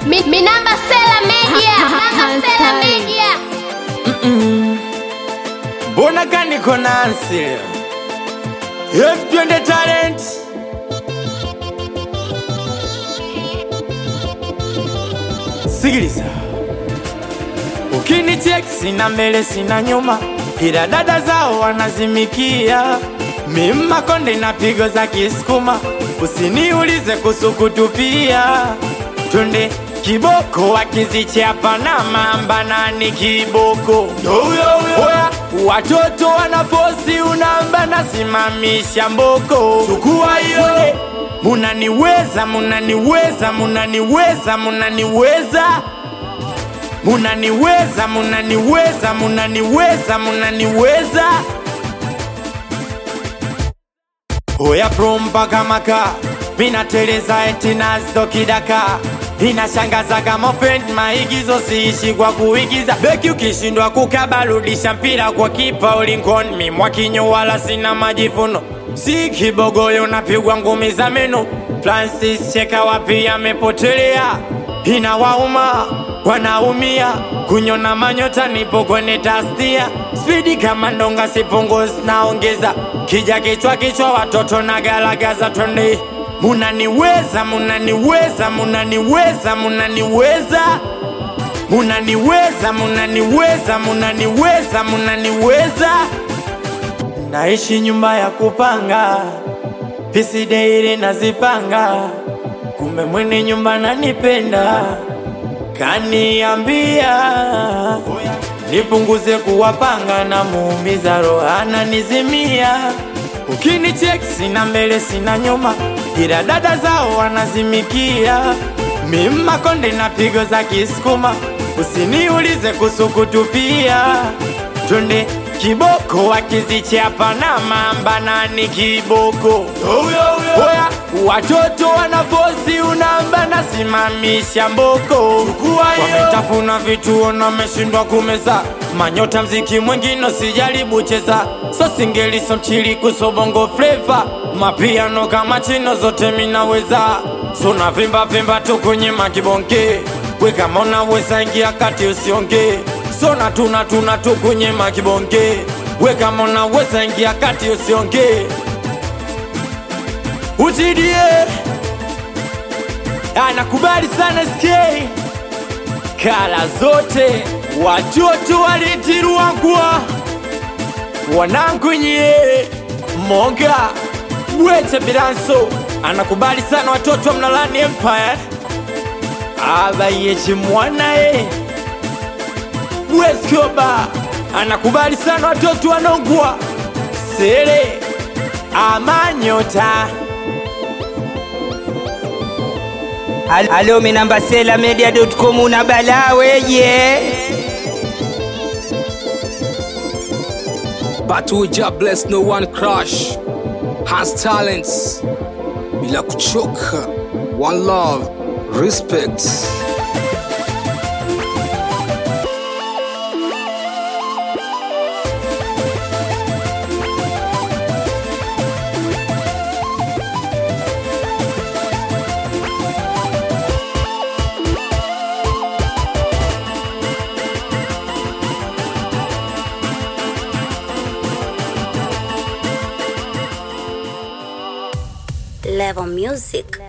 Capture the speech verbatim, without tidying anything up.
Mi, mi namba Sela Media. Namba Sela Media. Bona gani konansi F twenty talent Sikiliza Ukini check sina mbele sina nyuma Ila dada zao wanazimikia Mima konde na pigo za kiskuma Usiniulize kusukutupia Tunde kiboko wakizichapa na mamba nani kiboko Oya, watoto wanafosi unamba na simamisha mboko Chukua hiyo Munaniweza, munaniweza, munaniweza, munaniweza Munaniweza, munaniweza, munaniweza, munaniweza Oya prompa kamaka Mina teleza eti nazo kidaka Inashangaza kama friend maigizo siishi kwa kuigiza Beki ukishindwa kukabarudisha mpira kwa kipa ulinkon Mi mwakinyo wala sina majivuno Si kibogoyo napigwa ngumi za meno Francis cheka wapi amepotelea Inawauma, wanaumia Kunyona manyota nipo kwenye tastia Speedi kama ndonga sipunguzi naongeza Kija kichwa kichwa watoto na galagaza twende Munaniweza, munaniweza, munaniweza, munaniweza Munaniweza, munaniweza, munaniweza, munaniweza Naishi nyumba ya kupanga Pisi deiri nazipanga Kume mwene nyumba nanipenda Kaniambia Nipunguze kuwapanga na muumiza rohana nizimia Ukini check sina mbele sina nyuma Ila dada zao wanazimikia Mima konde na pigo za kiskuma Usiniulize kusukutupia Tunde kiboko wakizichapa na mamba nani kiboko Oya, watoto wanafosi unamba na simamisha mboko Wametafuna vituo na meshindwa kumeza Manyota mziki mwengine sijaribu cheza So singeli so mchili kusobongo flavor Mapiano kama chino zote minaweza So na vimba vimba tu kwenye makibonke Weka mona weza ingia kati usionge So na tuna tuna tu kwenye makibonke Weka mona weza ingia kati usionge Utidie Anakubali sana S K Kala zote Watoto walitirua kwa Wanangu nye Monga Bwete Bilanso Anakubali sana watoto wa Mnalani Empire Aba yechi mwana e Bweskoba Anakubali sana watoto wa Nongwa Sele Amanyota Alo mi namba sela media dot com una balawe yeah. But we just bless no one crush Has talents Bila kuchoka One love Respect Level Music.